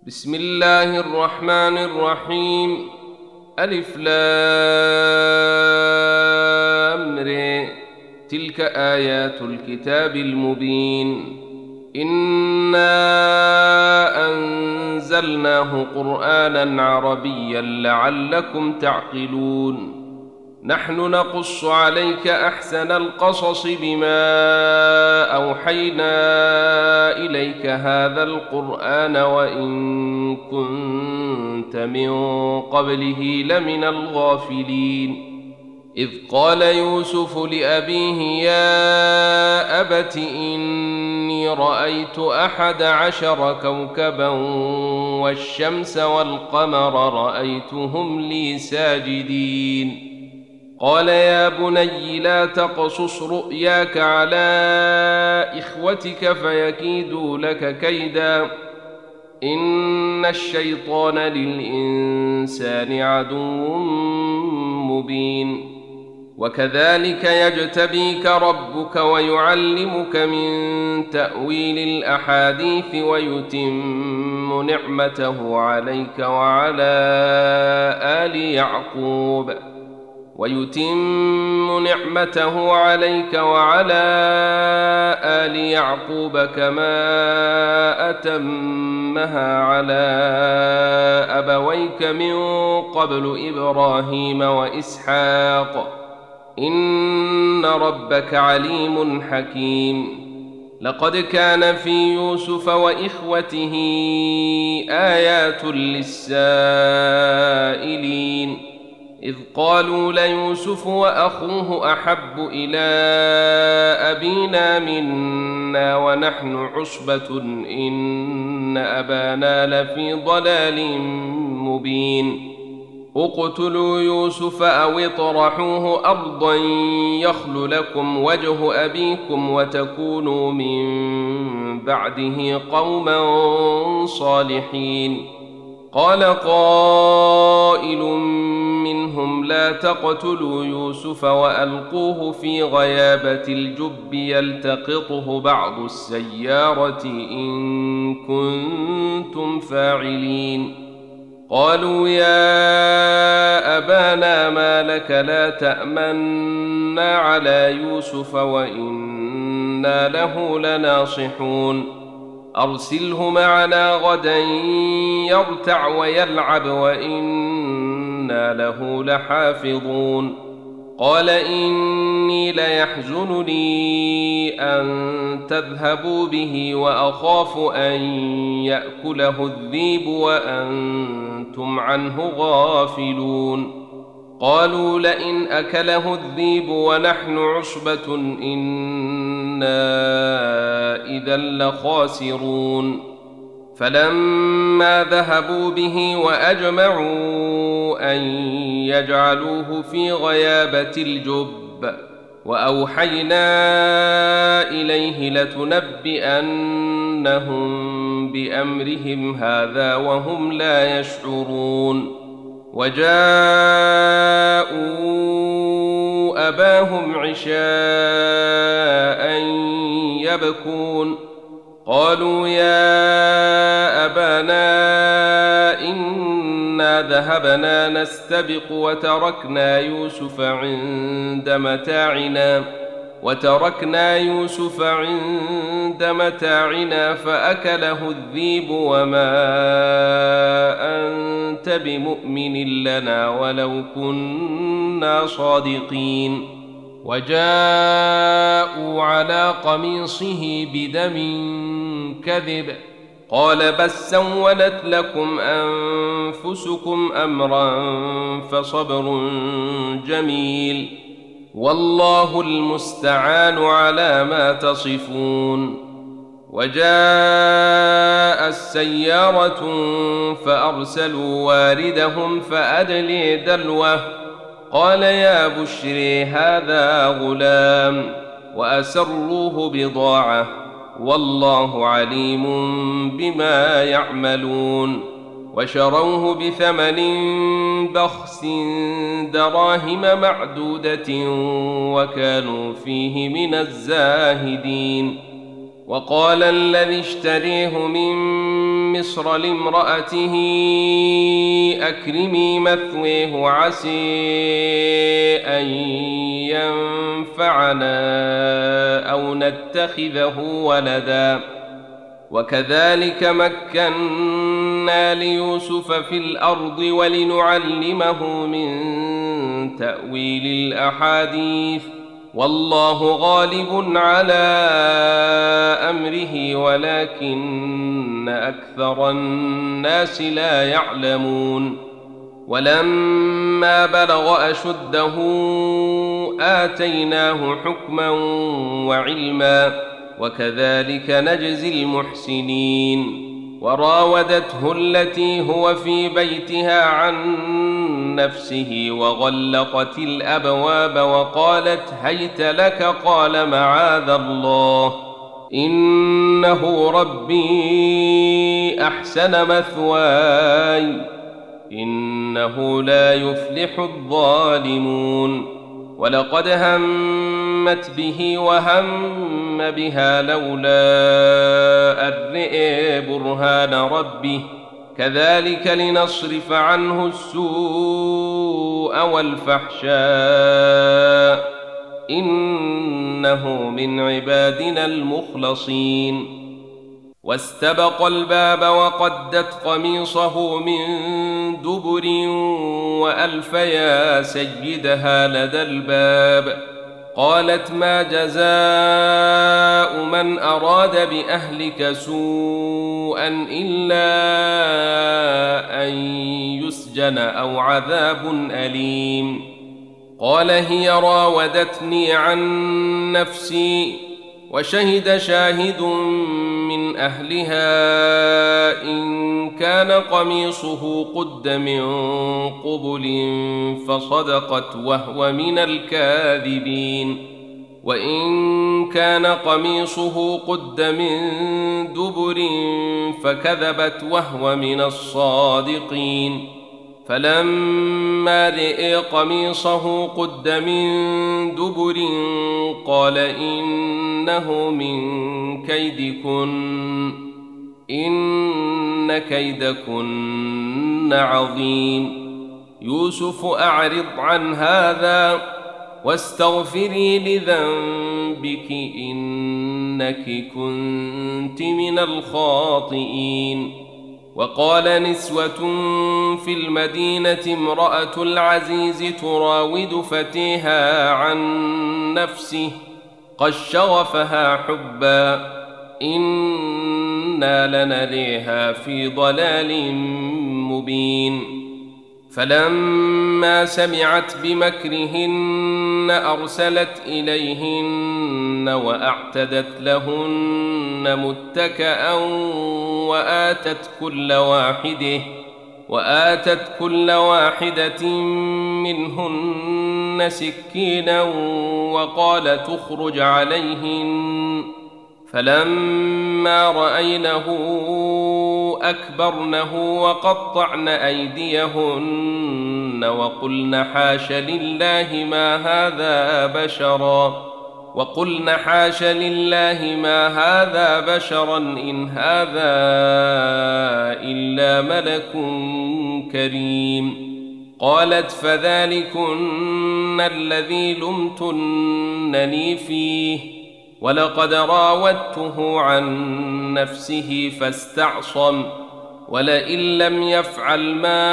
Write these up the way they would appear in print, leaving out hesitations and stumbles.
بسم الله الرحمن الرحيم. ألف لام ر. تلك آيات الكتاب المبين. إنا أنزلناه قرآنا عربيا لعلكم تعقلون. نحن نقص عليك أحسن القصص بما أوحينا إليك هذا القرآن وإن كنت من قبله لمن الغافلين. إذ قال يوسف لأبيه يا أبت إني رأيت 11 كوكبا والشمس والقمر رأيتهم لي ساجدين. قال يا بني لا تقصص رؤياك على إخوتك فيكيدوا لك كيدا إن الشيطان للإنسان عدو مبين. وكذلك يجتبيك ربك ويعلمك من تأويل الأحاديث ويتم نعمته عليك وعلى آل يعقوب كما أتمها على أبويك من قبل إبراهيم وإسحاق إن ربك عليم حكيم. لقد كان في يوسف وإخوته آيات للسائلين إذ قالوا ليوسف وأخوه أحب إلى أبينا منا ونحن عصبة إن أبانا لفي ضلال مبين. اقتلوا يوسف أو اطرحوه أرضا يخل لكم وجه أبيكم وتكونوا من بعده قوما صالحين. قال قائل منهم لا تقتلوا يوسف وألقوه في غيابة الجب يلتقطه بعض السيارة إن كنتم فاعلين. قالوا يا أبانا ما لك لا تأمنا على يوسف وإنا له لناصحون. أرسله معنا غدا يرتع ويلعب وإنا له لحافظون. قال إني ليحزنني أن تذهبوا به وأخاف أن يأكله الذئب وأنتم عنه غافلون. قالوا لئن أكله الذئب ونحن عصبة إنا إذا لخاسرون. فلما ذهبوا به وأجمعوا أن يجعلوه في غيابة الجب وأوحينا إليه لتنبئنهم بأمرهم هذا وهم لا يشعرون. وجاءوا أباهم عشاء يبكون. قالوا يا أبانا إنا ذهبنا نستبق وتركنا يوسف عند متاعنا فأكله الذئب وما أنت بمؤمن لنا ولو كنا صادقين. وجاءوا على قميصه بدم كذب قال بل سولت لكم أنفسكم أمرا فصبر جميل والله المستعان على ما تصفون. وجاء السيارة فأرسلوا واردهم فأدلي دلوه قال يا بشري هذا غلام وأسروه بضاعة والله عليم بما يعملون. وشروه بثمن بخس دراهم معدودة وكانوا فيه من الزاهدين. وقال الذي اشتريه من مصر لامرأته أكرمي مثويه عسى أن ينفعنا أو نتخذه ولدا وكذلك مكنا ليوسف في الأرض ولنعلمه من تأويل الأحاديث والله غالب على أمره ولكن أكثر الناس لا يعلمون ولما بلغ أشده آتيناه حكما وعلما وكذلك نجزي المحسنين وراودته التي هو في بيتها عن نفسه وغلقت الأبواب وقالت هيت لك قال معاذ الله إنه ربي أحسن مثواي إنه لا يفلح الظالمون ولقد همت به وهم بها لولا أن رئي برهان ربه كذلك لنصرف عنه السوء والفحشاء إنه من عبادنا المخلصين واستبق الباب وقدت قميصه من دبر وألف يا سيدها لدى الباب قالت ما جزاء من أراد بأهلك سوءا إلا أن يسجن أو عذاب أليم قال هي راودتني عن نفسي وشهد شاهد من أهلها إن كان قميصه قد من قبل فصدقت وهو من الكاذبين وإن كان قميصه قد من دبر فكذبت وهو من الصادقين فلما رئي قميصه قد من دبر قال إنه من كيدكن إن كيدكن عظيم يوسف أعرض عن هذا واستغفري لذنبك إنك كنت من الخاطئين وقال نسوة في المدينة امرأة العزيز تراود فتيها عن نفسه قد شغفها حبا إنا لنريها في ضلال مبين فلما سمعت بمكرهن أرسلت إليهن وأعتدت لهن متكأ وآتت كل واحدة منهن سكينا وقال تخرج عليهن فلما رأينه أكبرنه وقطعن أيديهن وقلن حاش لله ما هذا بشرا إن هذا إلا ملك كريم قالت فذلكن الذي لمتنني فيه ولقد راودته عن نفسه فاستعصم ولئن لم يفعل ما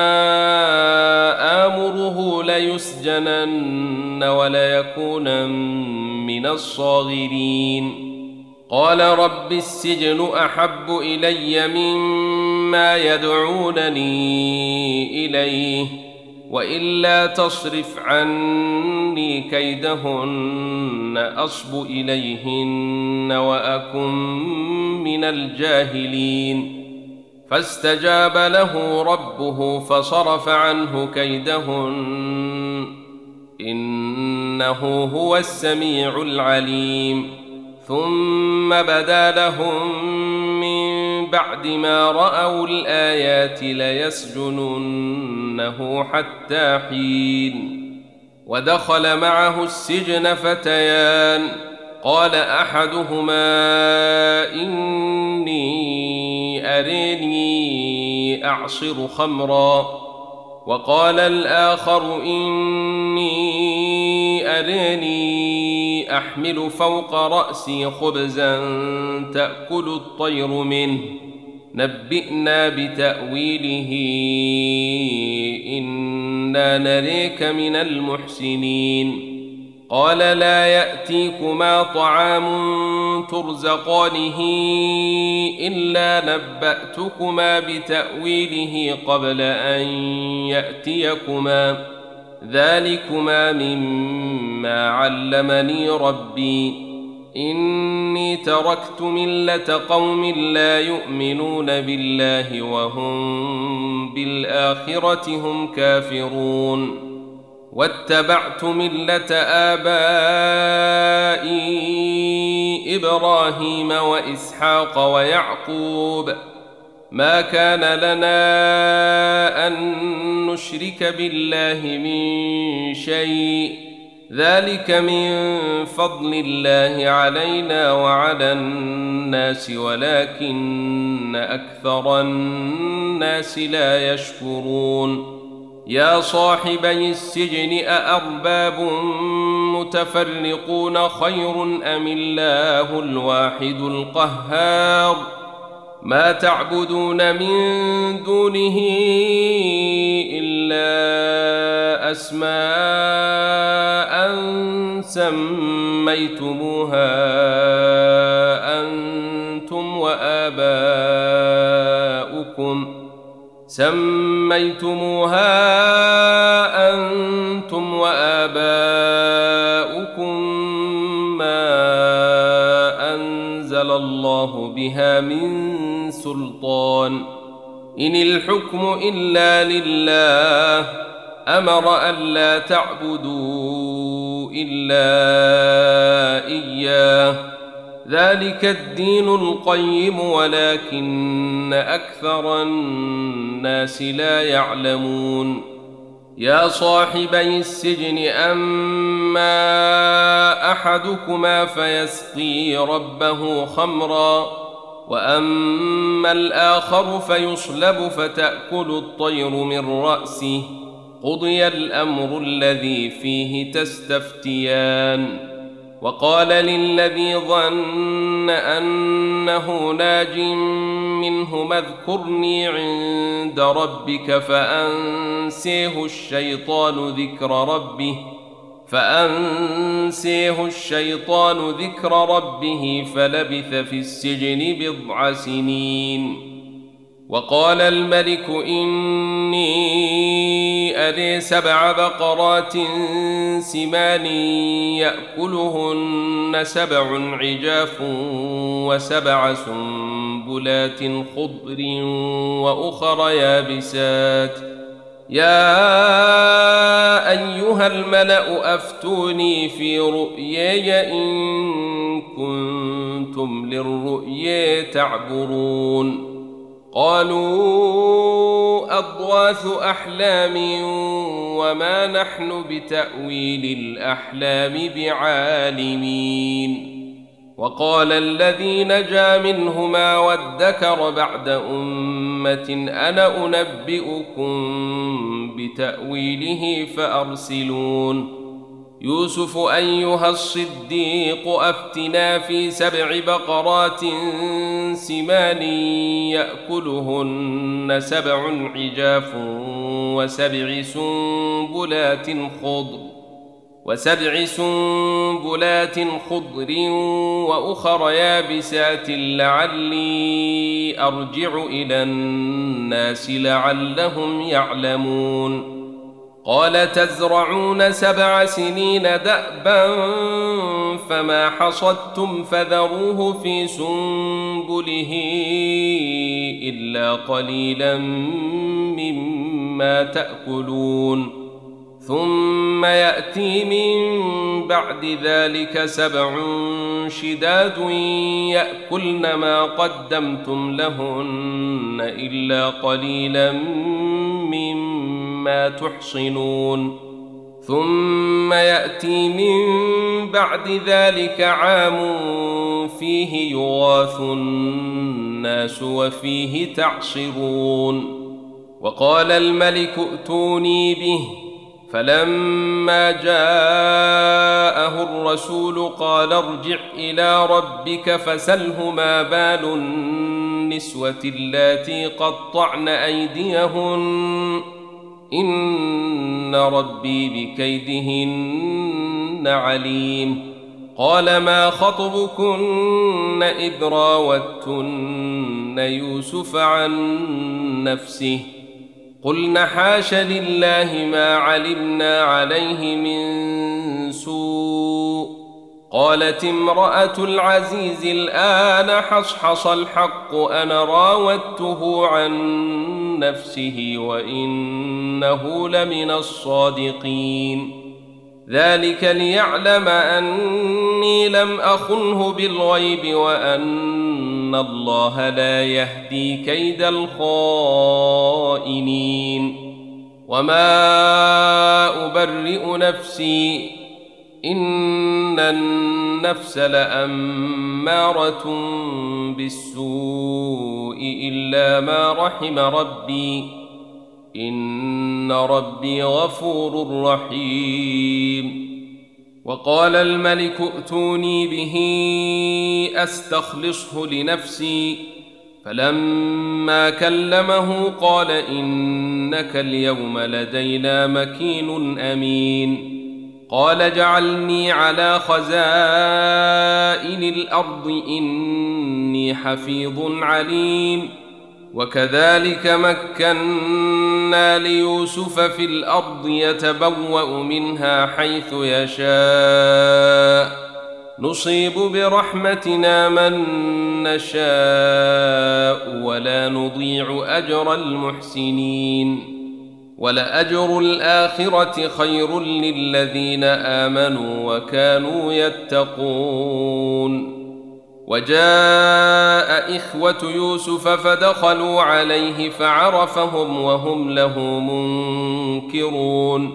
آمره ليسجنن وليكونن من الصاغرين قال رب السجن أحب إلي مما يدعونني إليه وإلا تصرف عني كيدهن أصب إليهن وأكن من الجاهلين فاستجاب له ربه فصرف عنه كيدهن إنه هو السميع العليم ثم بدا لهم من بعد ما رأوا الآيات ليسجننه حتى حين ودخل معه السجن فتيان قال أحدهما إني أريني أعصر خمرا وقال الآخر إني أريني أحمل فوق رأسي خبزا تأكل الطير منه نبئنا بتأويله إنا نريك من المحسنين قال لا يأتيكما طعام ترزقانه إلا نبأتكما بتأويله قبل أن يأتيكما ذلكما مما علمني ربي إني تركت ملة قوم لا يؤمنون بالله وهم بالآخرة هم كافرون واتبعت ملة آبائي إبراهيم وإسحاق ويعقوب ما كان لنا أن نشرك بالله من شيء ذلك من فضل الله علينا وعلى الناس ولكن أكثر الناس لا يشكرون يا صاحبي السجن أأرباب متفرقون خير أم الله الواحد القهار ما تعبدون من دونه إلا أسماء سميتموها أنتم وآباؤكم ما أنزل الله بها من سلطان إن الحكم إلا لله أمر ألا تعبدوا إلا إياه ذلك الدين القيم ولكن أكثر الناس لا يعلمون يا صاحبي السجن أما أحدكما فيسقي ربه خمرا وأما الآخر فيصلب فتأكل الطير من رأسه قضي الأمر الذي فيه تستفتيان وقال للذي ظن أنه ناج منهما اذكرني عند ربك فأنسيه الشيطان ذكر ربه فلبث في السجن 9 سنين وقال الملك إني أري 7 بقرات سمان يأكلهن 7 عجاف و7 سنبلات خضر وأخر يابسات يا أيها الملأ أفتوني في رؤياي إن كنتم للرؤيا تعبرون قالوا أضغاث أحلام وما نحن بتأويل الأحلام بعالمين وقال الذي نجا منهما وادكر بعد أمة أنا أنبئكم بتأويله فأرسلون يوسف أيها الصديق أفتنا في 7 بقرات سمان يأكلهن 7 عجاف و7 سنبلات خضر وأخر يابسات لعلي أرجع إلى الناس لعلهم يعلمون قال تزرعون 7 سنين دأبا فما حصدتم فذروه في سنبله إلا قليلا مما تأكلون ثم يأتي من بعد ذلك 7 شداد يأكلن ما قدمتم لهن إلا قليلا مما تحصنون ثم يأتي من بعد ذلك عام فيه يغاث الناس وفيه تعصرون. وقال الملك ائتوني به، فلما جاءه الرسول قال ارجع إلى ربك فسله ما بال النسوة اللاتي قطعن أيديهن إن ربي بكيدهن عليم. قال ما خطبكن إذ راوتن يوسف عن نفسه قلن حاش لله ما علمنا عليه من سوء. قالت امرأة العزيز الآن حصحص الحق أنا راودته عن نفسه وإنه لمن الصادقين. ذلك ليعلم أني لم أخنه بالغيب وأن الله لا يهدي كيد الخائنين. وما أبرئ نفسي إن النفس لأمارة بالسوء إلا ما رحم ربي إن ربي غفور رحيم. وقال الملك ائتوني به أستخلصه لنفسي، فلما كلمه قال إنك اليوم لدينا مكين أمين. قال اجعلني على خزائن الأرض إني حفيظ عليم. وكذلك مكنا ليوسف في الأرض يتبوأ منها حيث يشاء نصيب برحمتنا من نشاء ولا نضيع أجر المحسنين. ولأجر الآخرة خير للذين آمنوا وكانوا يتقون. وجاء إخوة يوسف فدخلوا عليه فعرفهم وهم له منكرون.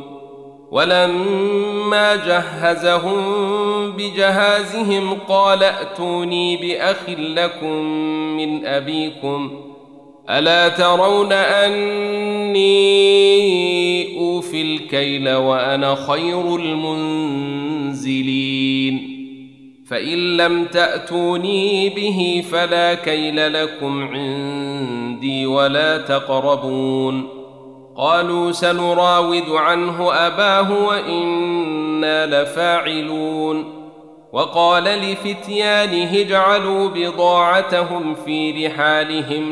ولما جهزهم بجهازهم قال ائتوني بأخ لكم من أبيكم ألا ترون أني أوفي الكيل وأنا خير المنزلين. فإن لم تأتوني به فلا كيل لكم عندي ولا تقربون. قالوا سنراود عنه أباه وإنا لفاعلون. وقال لفتيانه اجعلوا بضاعتهم في رحالهم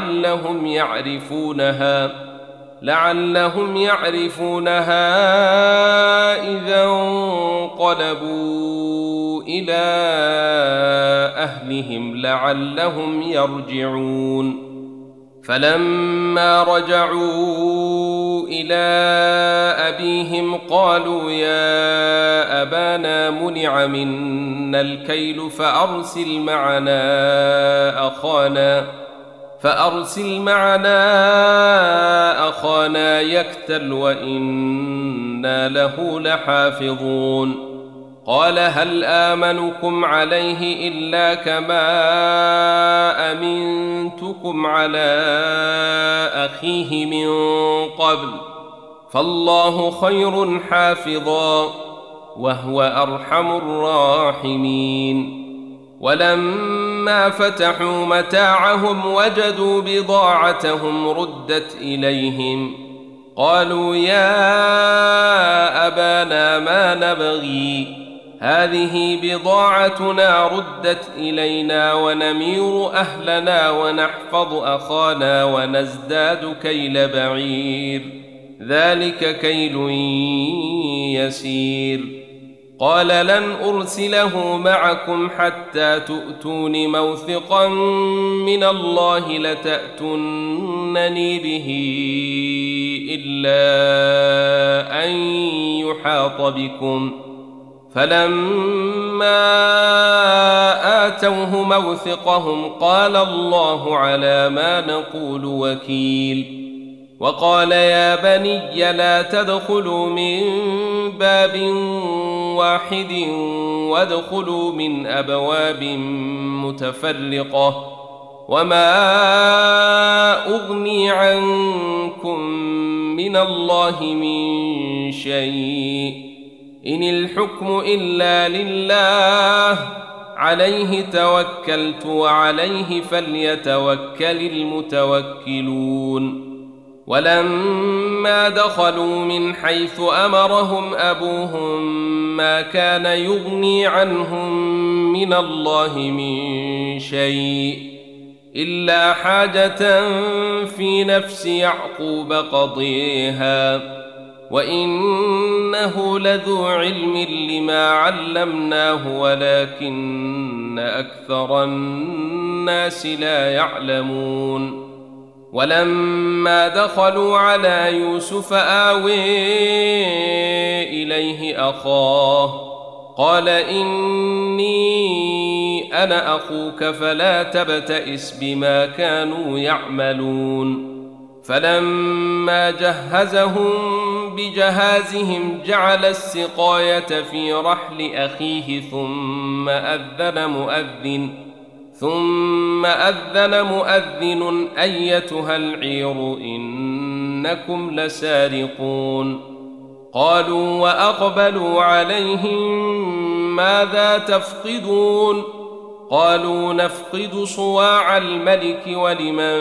لعلهم يعرفونها إذا انقلبوا إلى أهلهم لعلهم يرجعون. فلما رجعوا إلى أبيهم قالوا يا أبانا منع منا الكيل فأرسل معنا أخانا يكتل وإنا له لحافظون. قال هل آمنكم عليه إلا كما أمنتكم على أخيه من قبل فالله خير حافظا وهو أرحم الراحمين. ولما فتحوا متاعهم وجدوا بضاعتهم ردت إليهم قالوا يا أبانا ما نبغي هذه بضاعتنا ردت إلينا ونمير أهلنا ونحفظ أخانا ونزداد كيل بعير ذلك كيل يسير. قال لن أرسله معكم حتى تؤتون موثقا من الله لتأتونني به إلا أن يحاط بكم. فلما آتوه موثقهم قال الله على ما نقول وكيل. وقال يا بني لا تدخلوا من باب واحد وادخلوا من أبواب متفرقة وما أغني عنكم من الله من شيء إن الحكم إلا لله عليه توكلت وعليه فليتوكل المتوكلون ولما دخلوا من حيث أمرهم أبوهم ما كان يغني عنهم من الله من شيء إلا حاجة في نفس يعقوب قضيها وإنه لذو علم لما علمناه ولكن أكثر الناس لا يعلمون ولما دخلوا على يوسف آوي إليه أخاه قال إني أنا أخوك فلا تبتئس بما كانوا يعملون فلما جهزهم بجهازهم جعل السقاية في رحل أخيه ثم أذن مؤذن أيتها العير إنكم لسارقون قالوا وأقبلوا عليهم ماذا تفقدون قالوا نفقد صواع الملك ولمن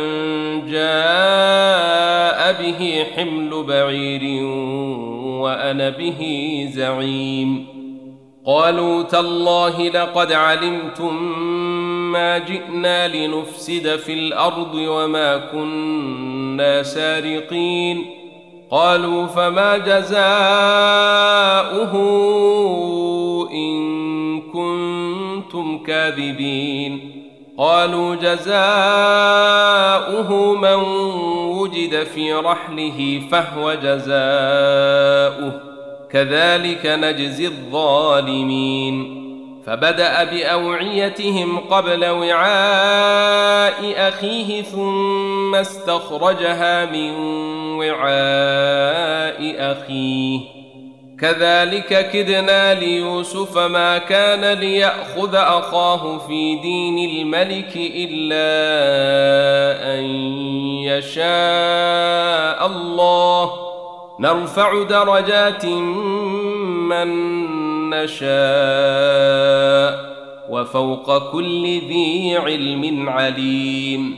جاء به حمل بعير وأنا به زعيم قالوا تالله لقد علمتم ما جئنا لنفسد في الأرض وما كنا سارقين قالوا فما جزاؤه إن كنتم كاذبين قالوا جزاؤه من وجد في رحله فهو جزاؤه كذلك نجزي الظالمين فبدأ بأوعيتهم قبل وعاء أخيه ثم استخرجها من وعاء أخيه كذلك كدنا ليوسف ما كان ليأخذ أخاه في دين الملك إلا أن يشاء الله نرفع درجات من نشاء وفوق كل ذي علم عليم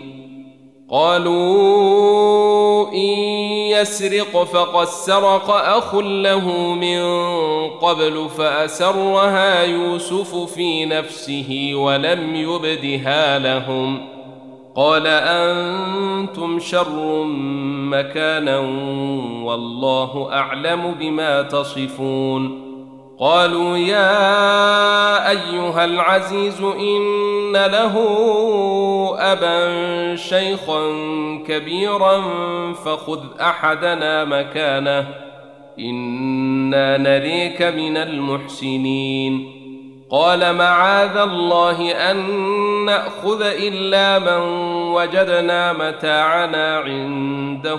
قالوا إن يسرق فقد سرق أخ له من قبل فأسرها يوسف في نفسه ولم يبدها لهم قال أنتم شر مكانا والله أعلم بما تصفون قالوا يا أيها العزيز إن له أبا شيخا كبيرا فخذ أحدنا مكانه إنا نريك من المحسنين قال معاذ الله أن نأخذ إلا من وجدنا متاعنا عنده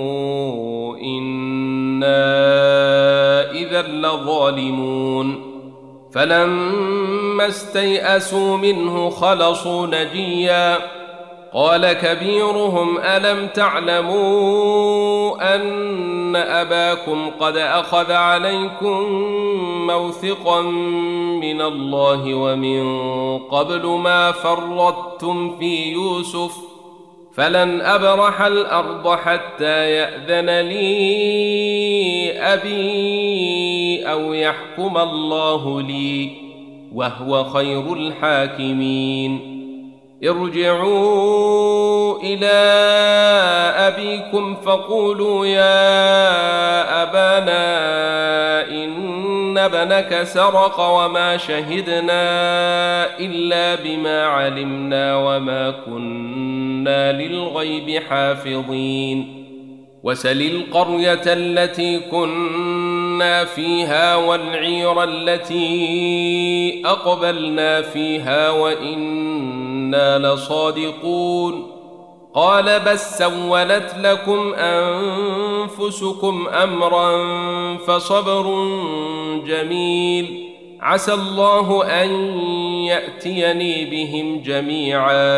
إنا إذا لظالمون فلما استيئسوا منه خلصوا نجيا قال كبيرهم ألم تعلموا أن أباكم قد أخذ عليكم موثقا من الله ومن قبل ما فرطتم في يوسف فلن أبرح الأرض حتى يأذن لي أبي أو يحكم الله لي وهو خير الحاكمين ارجعوا إلى أبيكم فقولوا يا أبانا إن ابنك سرق وما شهدنا إلا بما علمنا وما كنا للغيب حافظين وسل القرية التي كنا فيها والعير التي أقبلنا فيها وإنا لصادقون قال بل سولت لكم أنفسكم أمرا فصبر جميل عسى الله أن يأتيني بهم جميعا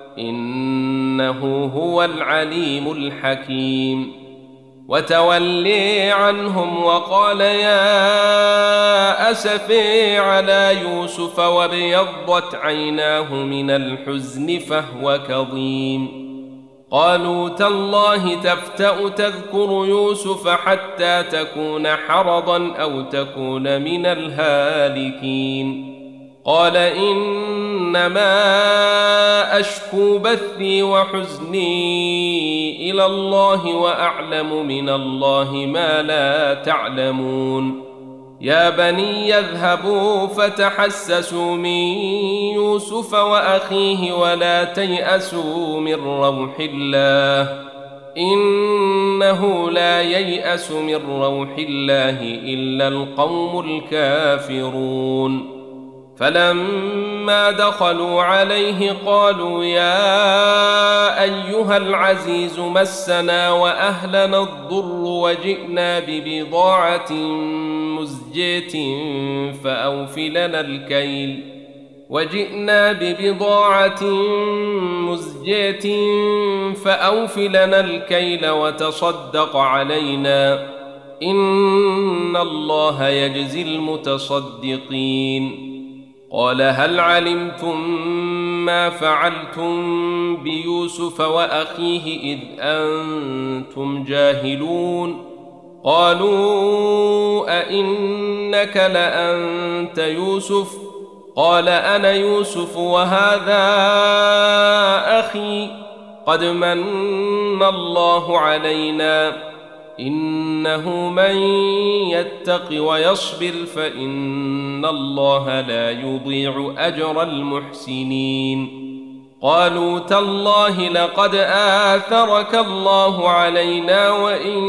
إنه هو العليم الحكيم. وتولي عنهم وقال يا أسفي على يوسف وابيضت عيناه من الحزن فهو كظيم. قالوا تالله تفتأ تذكر يوسف حتى تكون حرضا أو تكون من الهالكين. قال إنما أشكو بثي وحزني إلى الله وأعلم من الله ما لا تعلمون. يا بني اذهبوا فتحسسوا من يوسف وأخيه ولا تيأسوا من روح الله إنه لا ييأس من روح الله إلا القوم الكافرون. فلما دخلوا عليه قالوا يا أيها العزيز مسنا وأهلنا الضر وجئنا ببضاعة مزجاة فأوف لنا الكيل وتصدق علينا إن الله يجزي المتصدقين. قال هل علمتم ما فعلتم بيوسف وأخيه إذ أنتم جاهلون؟ قالوا أئنك لأنت يوسف؟ قال أنا يوسف وهذا أخي قد من الله علينا إنه من يتق ويصبر فإن الله لا يضيع أجر المحسنين. قالوا تالله لقد آثرك الله علينا وإن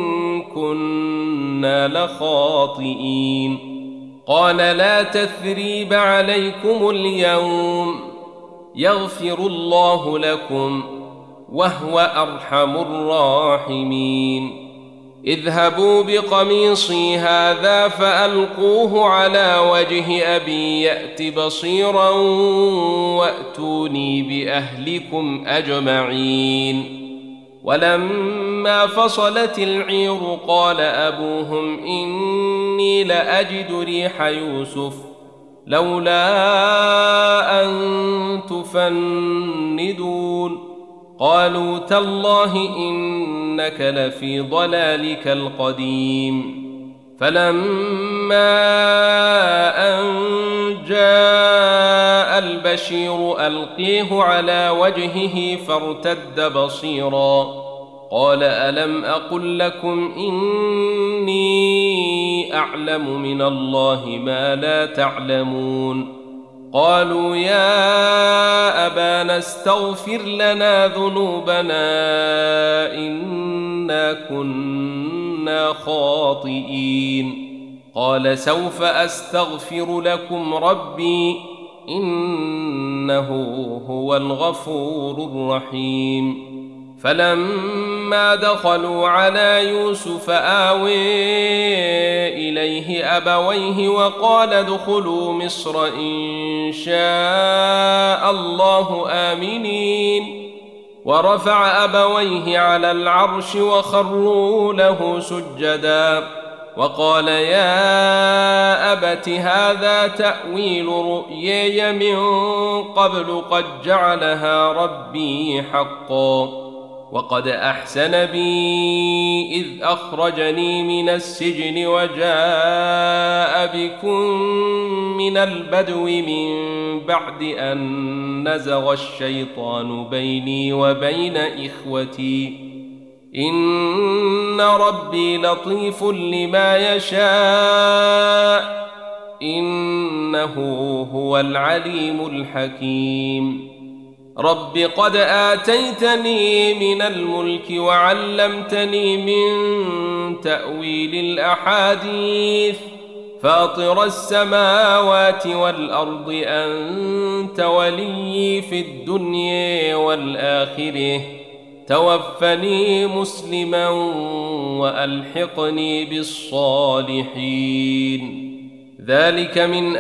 كنا لخاطئين. قال لا تثريب عليكم اليوم يغفر الله لكم وهو أرحم الراحمين. اذهبوا بقميصي هذا فألقوه على وجه أبي يأت بصيرا وأتوني بأهلكم أجمعين. ولما فصلت العير قال أبوهم إني لأجد ريح يوسف لولا أن تفندون. قالوا تالله إنك لفي ضلالك القديم. فلما أن جاء البشير ألقيه على وجهه فارتد بصيرا قال ألم أقل لكم إني أعلم من الله ما لا تعلمون. قالوا يا أبانا استغفر لنا ذنوبنا إنا كنا خاطئين. قال سوف أستغفر لكم ربي إنه هو الغفور الرحيم. فلما دخلوا على يوسف آوي إليه أبويه وقال ادخلوا مصر إن شاء الله آمنين. ورفع أبويه على العرش وخروا له سجدا وقال يا أبت هذا تأويل رؤياي من قبل قد جعلها ربي حقا وقد أحسن بي إذ أخرجني من السجن وجاء بكم من البدو من بعد أن نزغ الشيطان بيني وبين إخوتي إن ربي لطيف لما يشاء إنه هو العليم الحكيم. رب قد آتيتني من الملك وعلمتني من تأويل الأحاديث فاطر السماوات والأرض أنت وليي في الدنيا والآخرة توفني مسلما وألحقني بالصالحين. ذلك من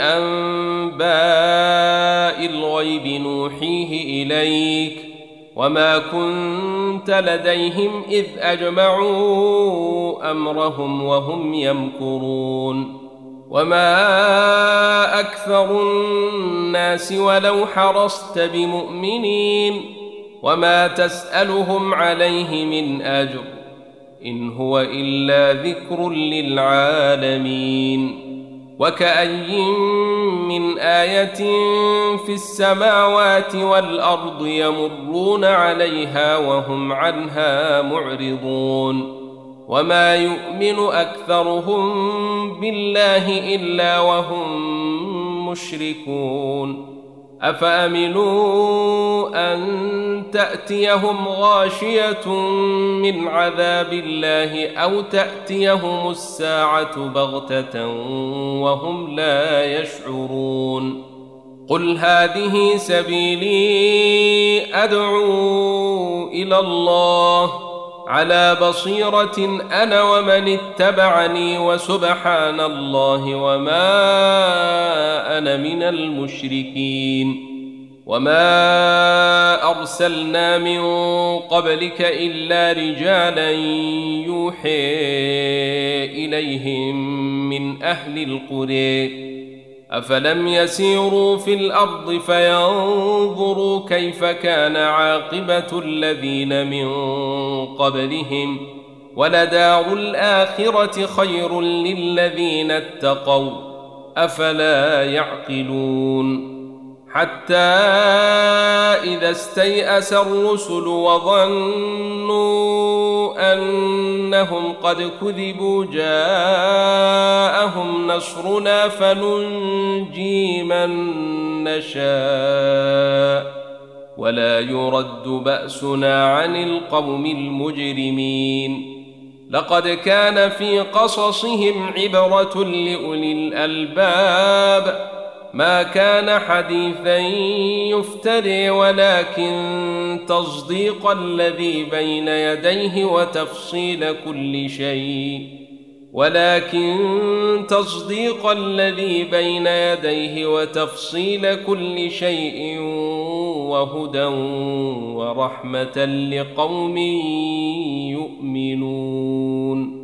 أنباء الغيب نوحيه إليك وما كنت لديهم إذ أجمعوا أمرهم وهم يمكرون. وما أكثر الناس ولو حرصت بمؤمنين وما تسألهم عليه من أجر إن هو إلا ذكر للعالمين. وكأي من آية في السماوات والأرض يمرون عليها وهم عنها معرضون وما يؤمن أكثرهم بالله إلا وهم مشركون. أفأمنوا أن تأتيهم غاشية من عذاب الله أو تأتيهم الساعة بغتة وهم لا يشعرون. قل هذه سبيلي أدعو إلى الله على بصيرة أنا ومن اتبعني وسبحان الله وما أنا من المشركين. وما أرسلنا من قبلك إلا رجالا يوحي إليهم من أهل القرى أفلم يسيروا في الأرض فينظروا كيف كان عاقبة الذين من قبلهم ولدار الآخرة خير للذين اتقوا أفلا يعقلون. حتى إذا استيأس الرسل وظنوا أنهم قد كذبوا جاءهم نصرنا فننجي من نشاء ولا يرد بأسنا عن القوم المجرمين. لقد كان في قصصهم عبرة لأولي الألباب ما كان حديثا يفتري ولكن تصديق الذي بين يديه وتفصيل كل شيء وهدى ورحمة لقوم يؤمنون.